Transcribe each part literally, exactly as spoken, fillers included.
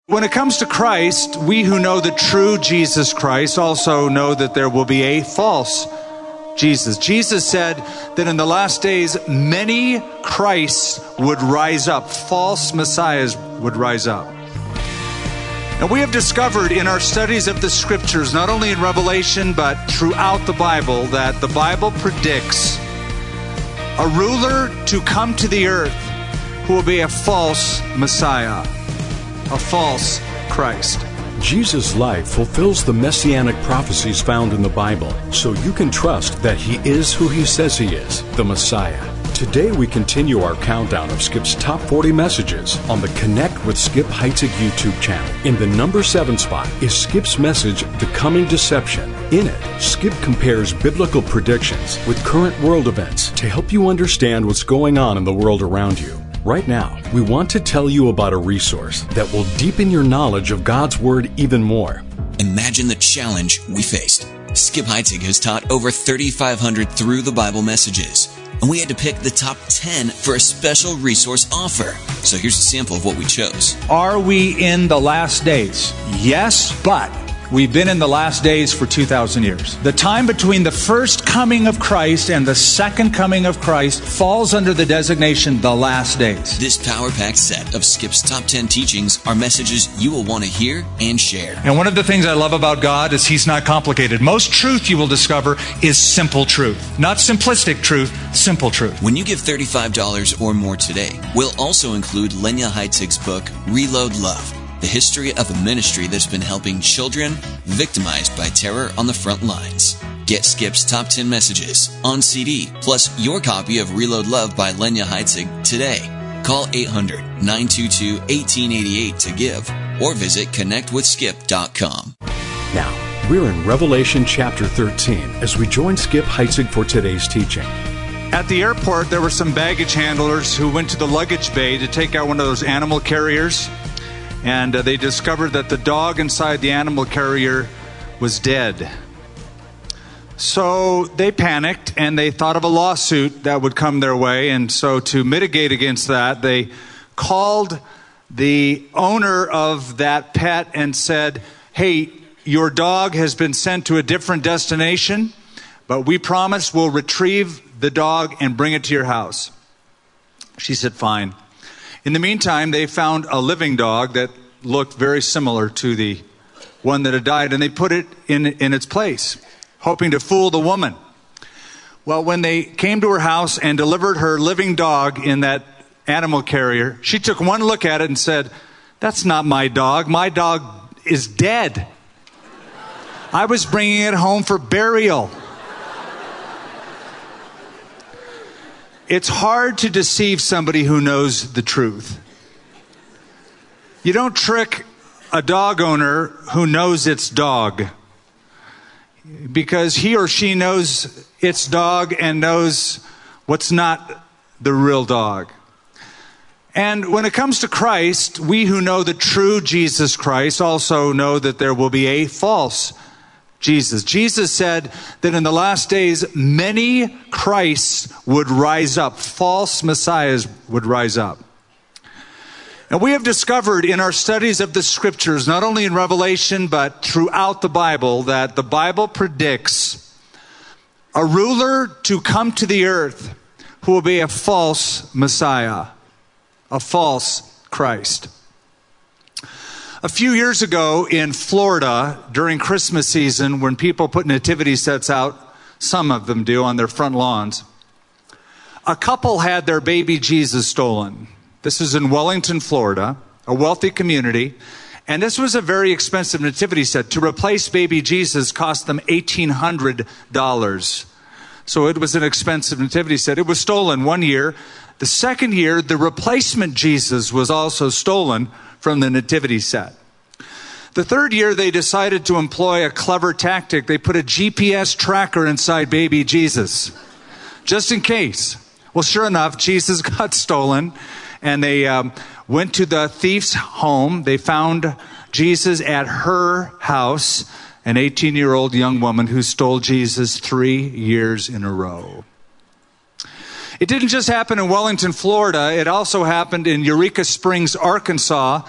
When it comes to Christ, we who know the true Jesus Christ also know that there will be a false Jesus. Jesus said that in the last days, many Christs would rise up. False messiahs would rise up. And we have discovered in our studies of the scriptures, not only in Revelation, but throughout the Bible, that the Bible predicts a ruler to come to the earth who will be a false messiah. A false Christ. Jesus' life fulfills the messianic prophecies found in the Bible, so you can trust that he is who he says he is, the Messiah. Today we continue our countdown of Skip's top forty messages on the Connect with Skip Heitzig YouTube channel. In the number seven spot is Skip's message, The Coming Deception. In it, Skip compares biblical predictions with current world events to help you understand what's going on in the world around you. Right now, we want to tell you about a resource that will deepen your knowledge of God's Word even more. Imagine the challenge we faced. Skip Heitzig has taught over thirty-five hundred Through the Bible messages, and we had to pick the top ten for a special resource offer. So here's a sample of what we chose. Are we in the last days? Yes, but we've been in the last days for two thousand years. The time between the first coming of Christ and the second coming of Christ falls under the designation the last days. This power-packed set of Skip's top ten teachings are messages you will want to hear and share. And one of the things I love about God is He's not complicated. Most truth you will discover is simple truth. Not simplistic truth, simple truth. When you give thirty-five dollars or more today, we'll also include Lenya Heitzig's book, Reload Love, the history of a ministry that's been helping children victimized by terror on the front lines. Get Skip's top ten messages on C D, plus your copy of Reload Love by Lenya Heitzig today. Call eight hundred, nine two two, one eight eight eight to give, or visit connect with skip dot com. Now, we're in Revelation chapter thirteen as we join Skip Heitzig for today's teaching. At the airport, there were some baggage handlers who went to the luggage bay to take out one of those animal carriers. And uh, they discovered that the dog inside the animal carrier was dead. So they panicked and they thought of a lawsuit that would come their way. And so to mitigate against that, they called the owner of that pet and said, hey, your dog has been sent to a different destination, but we promise we'll retrieve the dog and bring it to your house. She said, fine. In the meantime, they found a living dog that looked very similar to the one that had died, and they put it in, in its place, hoping to fool the woman. Well, when they came to her house and delivered her living dog in that animal carrier, she took one look at it and said, that's not my dog. My dog is dead. I was bringing it home for burial. It's hard to deceive somebody who knows the truth. You don't trick a dog owner who knows its dog, because he or she knows its dog and knows what's not the real dog. And when it comes to Christ, we who know the true Jesus Christ also know that there will be a false Jesus. Jesus said that in the last days, many Christs would rise up. False messiahs would rise up. And we have discovered in our studies of the scriptures, not only in Revelation, but throughout the Bible, that the Bible predicts a ruler to come to the earth who will be a false messiah, a false Christ. A few years ago in Florida, during Christmas season, when people put nativity sets out, some of them do, on their front lawns, a couple had their baby Jesus stolen. This is in Wellington, Florida, a wealthy community, and this was a very expensive nativity set. To replace baby Jesus cost them eighteen hundred dollars. So it was an expensive nativity set. It was stolen one year. The second year, the replacement Jesus was also stolen from the nativity set. The third year, they decided to employ a clever tactic. They put a G P S tracker inside baby Jesus, just in case. Well, sure enough, Jesus got stolen, and they um, went to the thief's home. They found Jesus at her house, an eighteen-year-old young woman who stole Jesus three years in a row. It didn't just happen in Wellington, Florida. It also happened in Eureka Springs, Arkansas.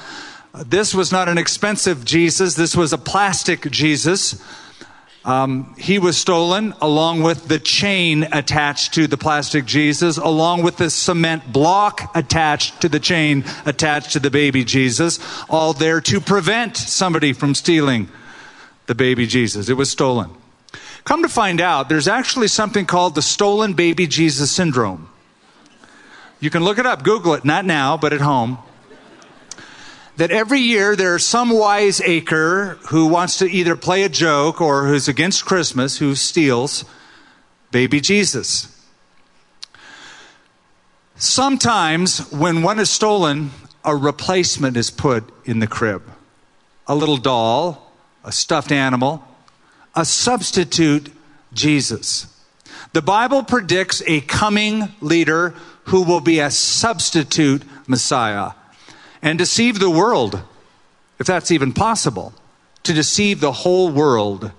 This was not an expensive Jesus. This was a plastic Jesus. Um, he was stolen along with the chain attached to the plastic Jesus, along with the cement block attached to the chain attached to the baby Jesus, all there to prevent somebody from stealing the baby Jesus. It was stolen. Come to find out, there's actually something called the stolen baby Jesus syndrome. You can look it up, Google it, not now, but at home. That every year there's some wiseacre who wants to either play a joke or who's against Christmas who steals baby Jesus. Sometimes when one is stolen, a replacement is put in the crib. A little doll, a stuffed animal, a substitute Jesus. The Bible predicts a coming leader who will be a substitute Messiah and deceive the world, if that's even possible, to deceive the whole world.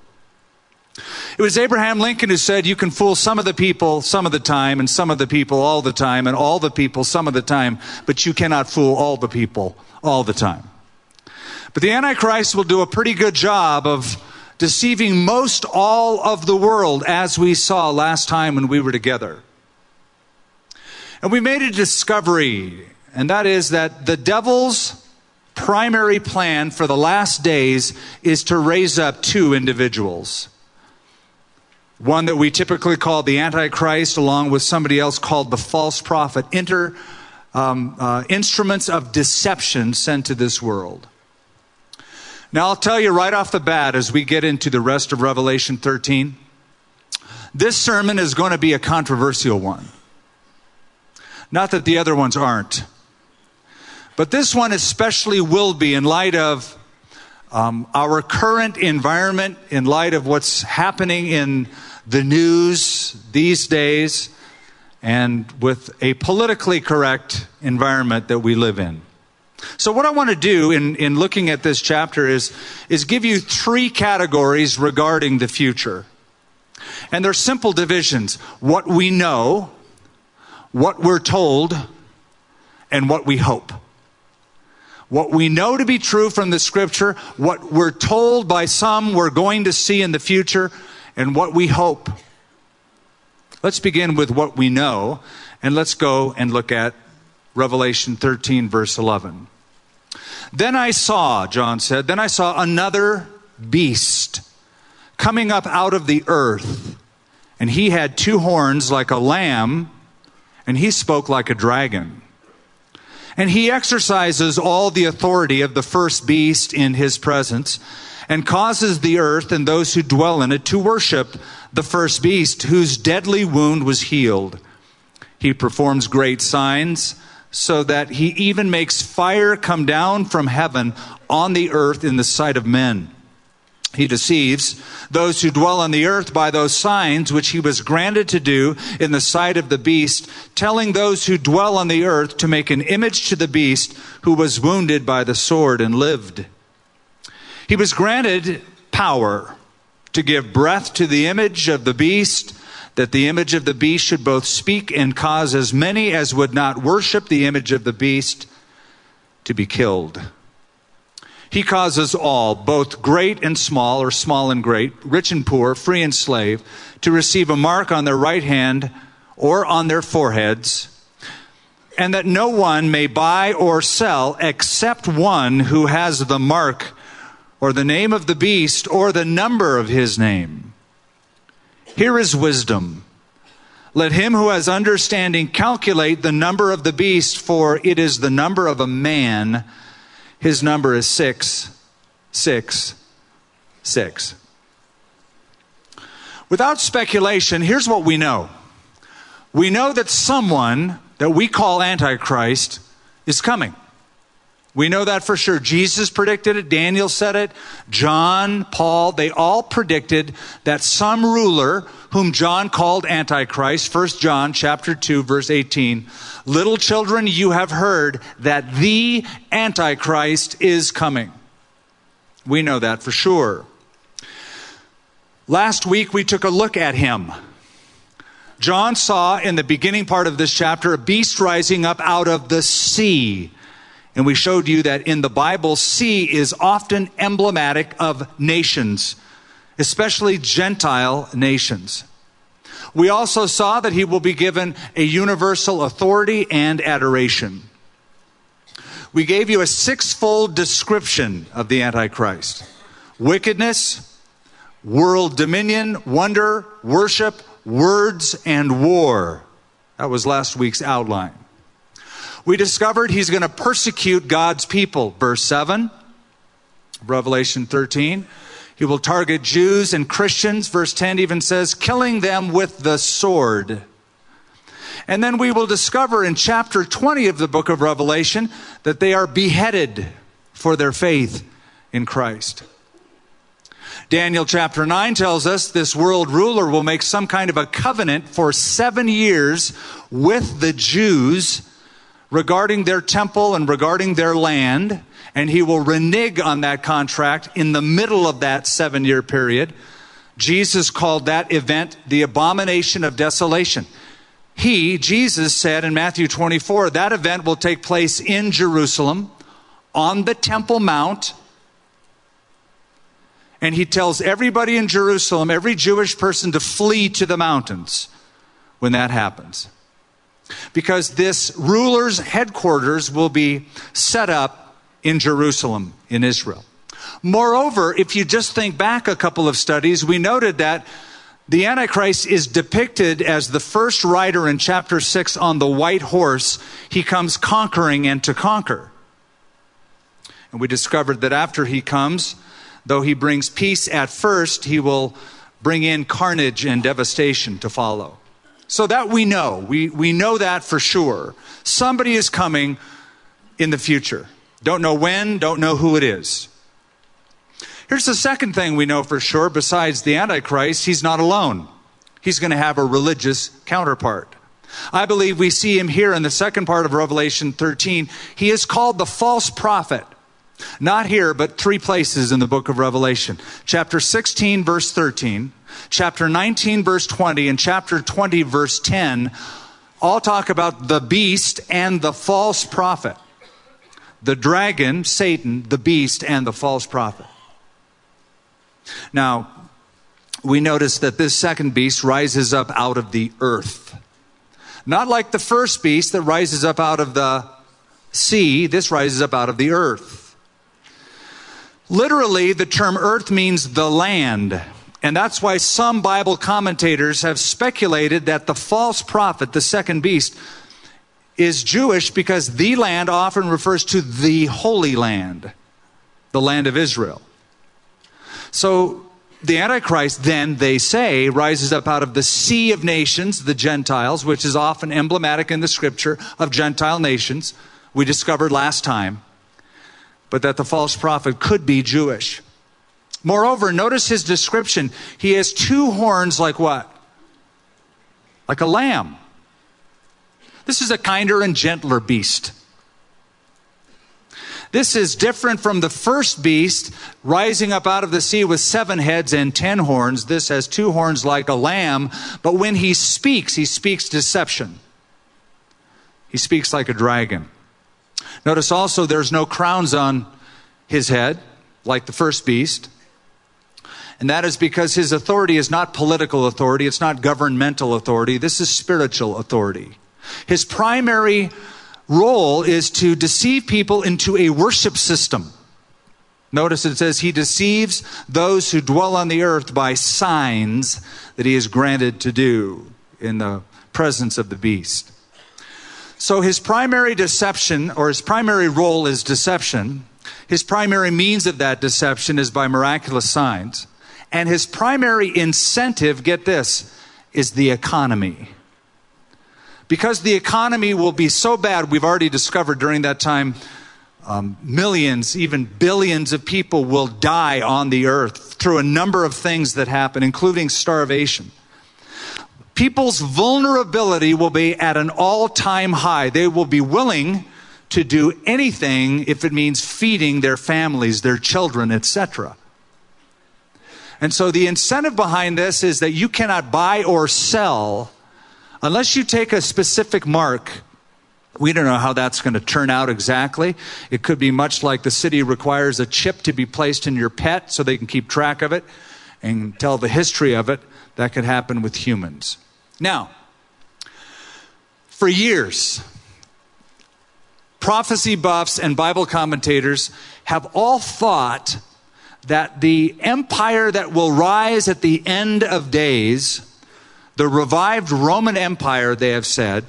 It was Abraham Lincoln who said, you can fool some of the people some of the time, and some of the people all the time, and all the people some of the time, but you cannot fool all the people all the time. But the Antichrist will do a pretty good job of deceiving most all of the world, as we saw last time when we were together. And we made a discovery, and that is that the devil's primary plan for the last days is to raise up two individuals. One that we typically call the Antichrist, along with somebody else called the false prophet, inter, um, uh, instruments of deception sent to this world. Now, I'll tell you right off the bat as we get into the rest of Revelation thirteen, this sermon is going to be a controversial one. Not that the other ones aren't. But this one especially will be in light of um, our current environment, in light of what's happening in the news these days, and with a politically correct environment that we live in. So what I want to do in, in looking at this chapter is, is give you three categories regarding the future. And they're simple divisions. What we know, what we're told, and what we hope. What we know to be true from the scripture, what we're told by some we're going to see in the future, and what we hope. Let's begin with what we know, and let's go and look at Revelation thirteen, verse eleven. Then I saw, John said, then I saw another beast coming up out of the earth, and he had two horns like a lamb, and he spoke like a dragon. And he exercises all the authority of the first beast in his presence, and causes the earth and those who dwell in it to worship the first beast, whose deadly wound was healed. He performs great signs, so that he even makes fire come down from heaven on the earth in the sight of men. He deceives those who dwell on the earth by those signs which he was granted to do in the sight of the beast, telling those who dwell on the earth to make an image to the beast who was wounded by the sword and lived. He was granted power to give breath to the image of the beast, that the image of the beast should both speak and cause as many as would not worship the image of the beast to be killed. He causes all, both great and small, or small and great, rich and poor, free and slave, to receive a mark on their right hand or on their foreheads, and that no one may buy or sell except one who has the mark or the name of the beast or the number of his name. Here is wisdom. Let him who has understanding calculate the number of the beast, for it is the number of a man. His number is six, six, six. Without speculation, here's what we know. We know that someone that we call Antichrist is coming. We know that for sure. Jesus predicted it. Daniel said it. John, Paul, they all predicted that some ruler whom John called Antichrist, First John chapter two, verse eighteen, little children, you have heard that the Antichrist is coming. We know that for sure. Last week we took a look at him. John saw in the beginning part of this chapter a beast rising up out of the sea. And we showed you that in the Bible, sea is often emblematic of nations, especially Gentile nations. We also saw that he will be given a universal authority and adoration. We gave you a sixfold description of the Antichrist: wickedness, world dominion, wonder, worship, words, and war. That was last week's outline. We discovered he's going to persecute God's people. Verse seven, Revelation thirteen. He will target Jews and Christians. Verse ten even says, killing them with the sword. And then we will discover in chapter twenty of the book of Revelation that they are beheaded for their faith in Christ. Daniel chapter nine tells us this world ruler will make some kind of a covenant for seven years with the Jews regarding their temple and regarding their land, and he will renege on that contract in the middle of that seven-year period. Jesus called that event the abomination of desolation. He, Jesus, said in Matthew twenty-four, that event will take place in Jerusalem, on the Temple Mount, and he tells everybody in Jerusalem, every Jewish person, to flee to the mountains when that happens. Because this ruler's headquarters will be set up in Jerusalem, in Israel. Moreover, if you just think back a couple of studies, we noted that the Antichrist is depicted as the first rider in chapter six on the white horse. He comes conquering and to conquer. And we discovered that after he comes, though he brings peace at first, he will bring in carnage and devastation to follow. So that we know. We, we know that for sure. Somebody is coming in the future. Don't know when, don't know who it is. Here's the second thing we know for sure. Besides the Antichrist, he's not alone. He's going to have a religious counterpart. I believe we see him here in the second part of Revelation thirteen. He is called the false prophet. Not here, but three places in the book of Revelation. Chapter sixteen, verse thirteen. Chapter nineteen, verse twenty, and chapter twenty, verse ten, all talk about the beast and the false prophet. The dragon, Satan, the beast, and the false prophet. Now, we notice that this second beast rises up out of the earth. Not like the first beast that rises up out of the sea. This rises up out of the earth. Literally, the term earth means the land. And that's why some Bible commentators have speculated that the false prophet, the second beast, is Jewish because the land often refers to the Holy Land, the land of Israel. So the Antichrist then, they say, rises up out of the sea of nations, the Gentiles, which is often emblematic in the scripture of Gentile nations. We discovered last time. But that the false prophet could be Jewish. Moreover, notice his description. He has two horns like what? Like a lamb. This is a kinder and gentler beast. This is different from the first beast rising up out of the sea with seven heads and ten horns. This has two horns like a lamb, but when he speaks, he speaks deception. He speaks like a dragon. Notice also there's no crowns on his head like the first beast. And that is because his authority is not political authority. It's not governmental authority. This is spiritual authority. His primary role is to deceive people into a worship system. Notice it says he deceives those who dwell on the earth by signs that he is granted to do in the presence of the beast. So his primary deception, or his primary role is deception. His primary means of that deception is by miraculous signs. And his primary incentive, get this, is the economy. Because the economy will be so bad, we've already discovered during that time, um, millions, even billions of people will die on the earth through a number of things that happen, including starvation. People's vulnerability will be at an all-time high. They will be willing to do anything if it means feeding their families, their children, et cetera. And so the incentive behind this is that you cannot buy or sell unless you take a specific mark We don't know how that's going to turn out exactly. It could be much like the city requires a chip to be placed in your pet so they can keep track of it and tell the history of it. That could happen with humans. Now, for years, prophecy buffs and Bible commentators have all thought that the empire that will rise at the end of days, the revived Roman Empire, they have said,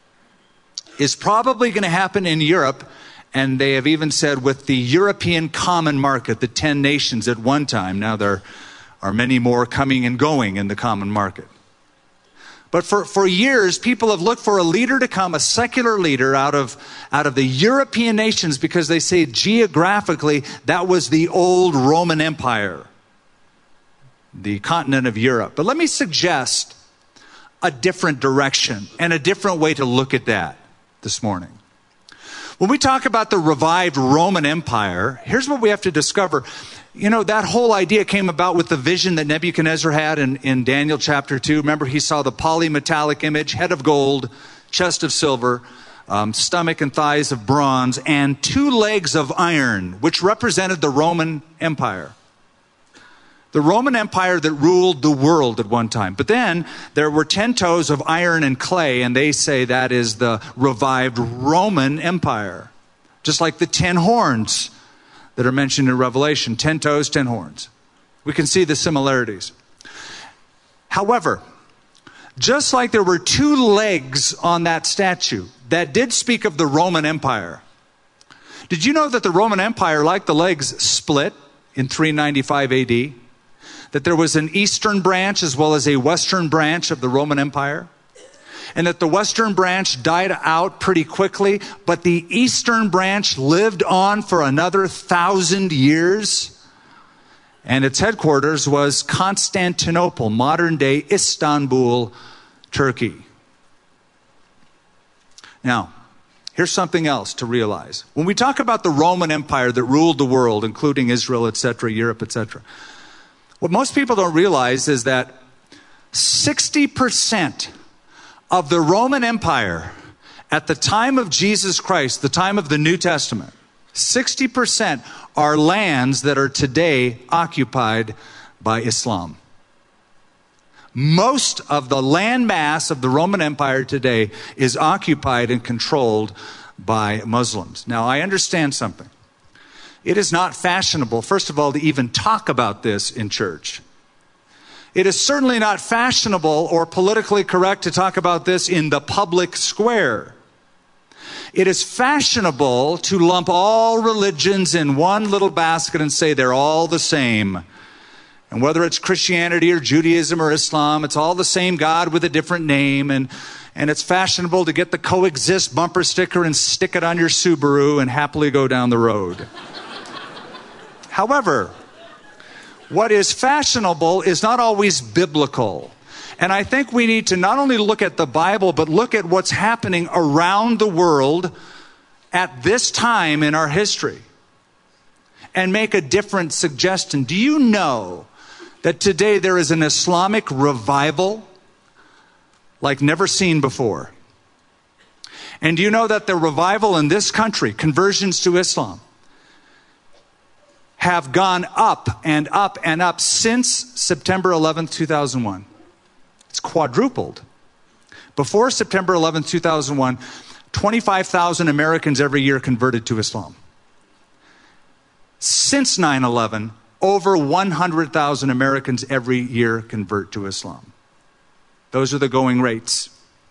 is probably going to happen in Europe, and they have even said with the European common market, the ten nations at one time. Now there are many more coming and going in the common market. But for, for years, people have looked for a leader to come, a secular leader out of, out of the European nations, because they say geographically that was the old Roman Empire, the continent of Europe. But let me suggest a different direction and a different way to look at that this morning. When we talk about the revived Roman Empire, here's what we have to discover. You know, that whole idea came about with the vision that Nebuchadnezzar had in, in Daniel chapter two. Remember, he saw the polymetallic image, head of gold, chest of silver, um, stomach and thighs of bronze, and two legs of iron, which represented the Roman Empire. The Roman Empire that ruled the world at one time. But then there were ten toes of iron and clay, and they say that is the revived Roman Empire. Just like the ten horns that are mentioned in Revelation. Ten toes, ten horns. We can see the similarities. However, just like there were two legs on that statue that did speak of the Roman Empire, did you know that the Roman Empire, like the legs, split in three ninety-five A D? That there was an eastern branch as well as a western branch of the Roman Empire? And that the western branch died out pretty quickly, but the eastern branch lived on for another thousand years? And its headquarters was Constantinople, modern-day Istanbul, Turkey. Now, here's something else to realize. When we talk about the Roman Empire that ruled the world, including Israel, et cetera, Europe, et cetera, what most people don't realize is that sixty percent of the Roman Empire at the time of Jesus Christ, the time of the New Testament, sixty percent are lands that are today occupied by Islam. Most of the land mass of the Roman Empire today is occupied and controlled by Muslims. Now, I understand something. It is not fashionable, first of all, to even talk about this in church. It is certainly not fashionable or politically correct to talk about this in the public square. It is fashionable to lump all religions in one little basket and say they're all the same. And whether it's Christianity or Judaism or Islam, it's all the same God with a different name. And, and it's fashionable to get the coexist bumper sticker and stick it on your Subaru and happily go down the road. However, what is fashionable is not always biblical. And I think we need to not only look at the Bible, but look at what's happening around the world at this time in our history and make a different suggestion. Do you know that today there is an Islamic revival like never seen before? And do you know that the revival in this country, conversions to Islam, have gone up and up and up since September eleventh, two thousand one. It's quadrupled. Before September eleventh, two thousand one, twenty-five thousand Americans every year converted to Islam. Since nine eleven, over one hundred thousand Americans every year convert to Islam. Those are the going rates.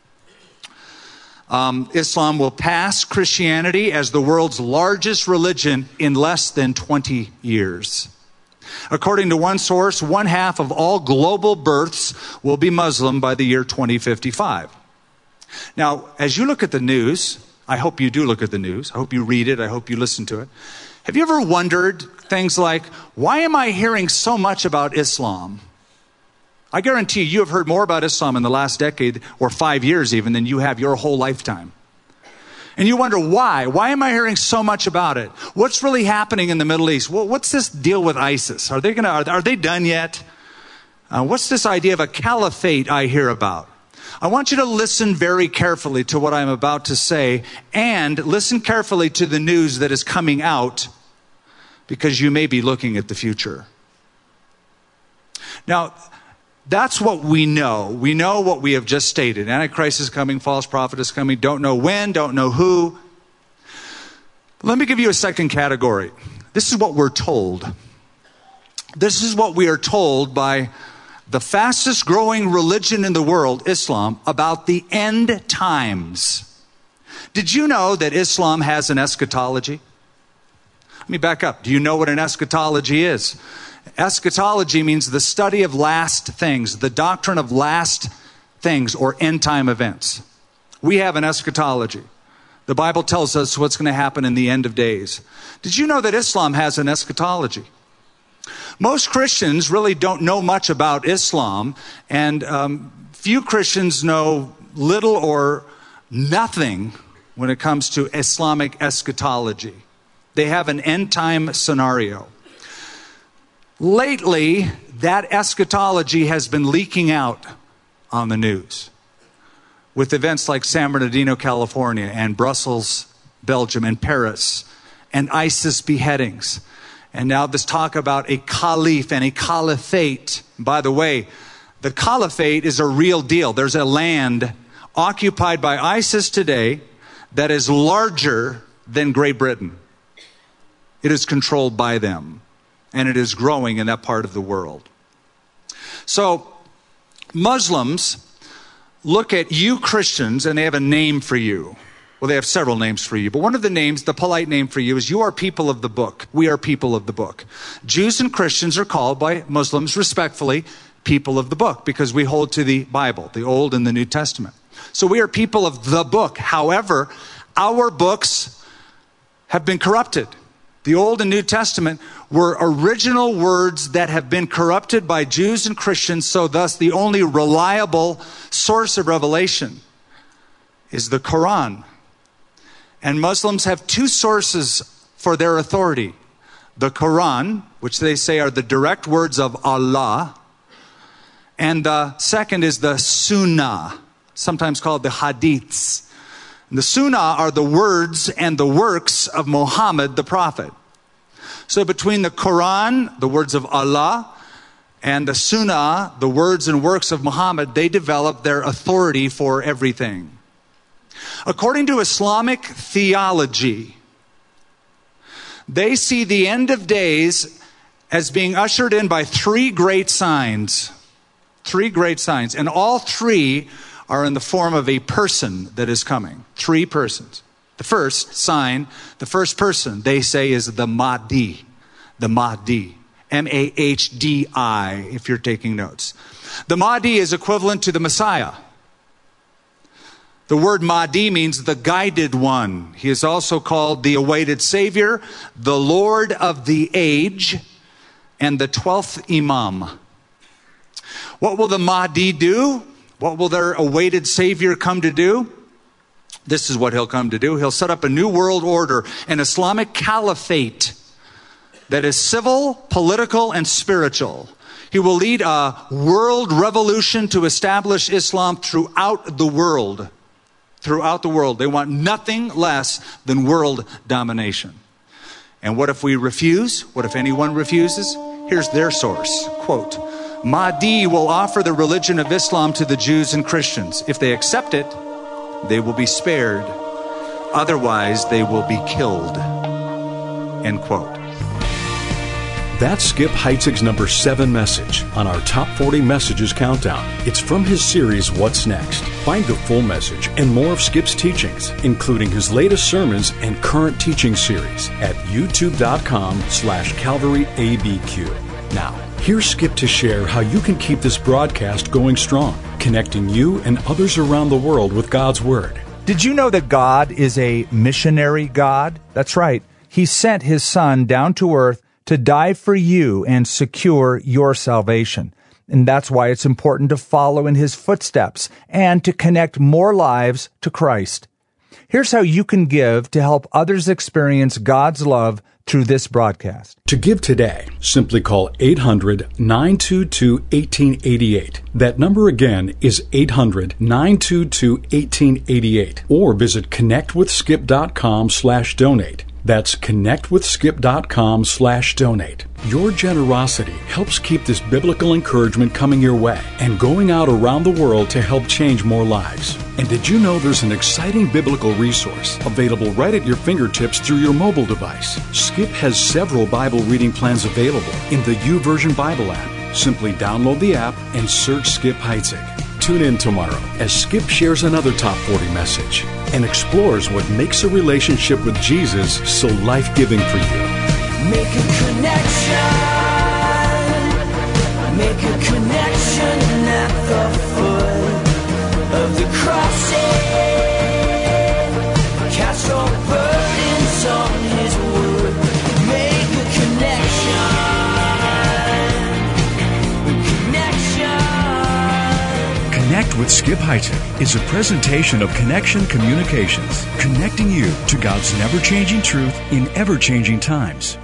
Um, Islam will pass Christianity as the world's largest religion in less than twenty years. According to one source, one half of all global births will be Muslim by the year twenty fifty-five. Now, as you look at the news, I hope you do look at the news. I hope you read it. I hope you listen to it. Have you ever wondered things like, why am I hearing so much about Islam? I guarantee you have heard more about Islam in the last decade or five years even than you have your whole lifetime. And you wonder why? Why am I hearing so much about it? What's really happening in the Middle East? Well, what's this deal with ISIS? Are they gonna? Are, are they done yet? Uh, what's this idea of a caliphate I hear about? I want you to listen very carefully to what I'm about to say, and listen carefully to the news that is coming out, because you may be looking at the future. Now, that's what we know. We know what we have just stated. Antichrist is coming, false prophet is coming, don't know when, don't know who. Let me give you a second category. This is what we're told. This is what we are told by the fastest growing religion in the world, Islam, about the end times. Did you know that Islam has an eschatology? Let me back up. Do you know what an eschatology is? Eschatology means the study of last things, the doctrine of last things or end time events. We have an eschatology. The Bible tells us what's going to happen in the end of days. Did you know that Islam has an eschatology? Most Christians really don't know much about Islam, and um, few Christians know little or nothing when it comes to Islamic eschatology. They have an end time scenario. Lately, that eschatology has been leaking out on the news with events like San Bernardino, California, and Brussels, Belgium, and Paris, and ISIS beheadings. And now this talk about a caliph and a caliphate. By the way, the caliphate is a real deal. There's a land occupied by ISIS today that is larger than Great Britain. It is controlled by them, and it is growing in that part of the world. So Muslims look at you Christians, and they have a name for you. Well, they have several names for you, but one of the names, the polite name for you, is you are people of the book. We are people of the book. Jews and Christians are called by Muslims respectfully people of the book because we hold to the Bible, the Old and the New Testament. So we are people of the book. However, our books have been corrupted. The Old and New Testament were original words that have been corrupted by Jews and Christians, so thus the only reliable source of revelation is the Quran. And Muslims have two sources for their authority. The Quran, which they say are the direct words of Allah, and the second is the Sunnah, sometimes called the Hadiths. The Sunnah are the words and the works of Muhammad the Prophet. So between the Quran, the words of Allah, and the Sunnah, the words and works of Muhammad, they developed their authority for everything. According to Islamic theology, they see the end of days as being ushered in by three great signs. Three great signs. And all three are in the form of a person that is coming. Three persons. The first sign, the first person, they say, is the Mahdi. The Mahdi. M A H D I, if you're taking notes. The Mahdi is equivalent to the Messiah. The word Mahdi means the guided one. He is also called the awaited Savior, the Lord of the age, and the twelfth Imam. What will the Mahdi do? What will their awaited Savior come to do? This is what he'll come to do. He'll set up a new world order, an Islamic caliphate that is civil, political, and spiritual. He will lead a world revolution to establish Islam throughout the world. Throughout the world. They want nothing less than world domination. And what if we refuse? What if anyone refuses? Here's their source. Quote, Mahdi will offer the religion of Islam to the Jews and Christians. If they accept it, they will be spared. Otherwise, they will be killed. End quote. That's Skip Heitzig's number seven message on our Top forty Messages Countdown. It's from his series, What's Next? Find the full message and more of Skip's teachings, including his latest sermons and current teaching series at youtube.com slash CalvaryABQ. Now, here's Skip to share how you can keep this broadcast going strong, connecting you and others around the world with God's Word. Did you know that God is a missionary God? That's right. He sent His Son down to earth to die for you and secure your salvation. And that's why it's important to follow in His footsteps and to connect more lives to Christ. Here's how you can give to help others experience God's love through this broadcast. To give today, simply call eight hundred, nine two two, one eight eight eight. That number again is eight hundred, nine two two, one eight eight eight. Or visit connectwithskip.com slash donate. That's connectwithskip.com slash donate. Your generosity helps keep this biblical encouragement coming your way and going out around the world to help change more lives. And did you know there's an exciting biblical resource available right at your fingertips through your mobile device? Skip has several Bible reading plans available in the YouVersion Bible app. Simply download the app and search Skip Heitzig. Tune in tomorrow as Skip shares another Top forty message and explores what makes a relationship with Jesus so life-giving for you. Make a connection. Make a connection at the foot of the cross. Cast your burdens on His wood. Make a connection. Connect with Skip Heitzig is a presentation of Connection Communications, connecting you to God's never-changing truth in ever-changing times.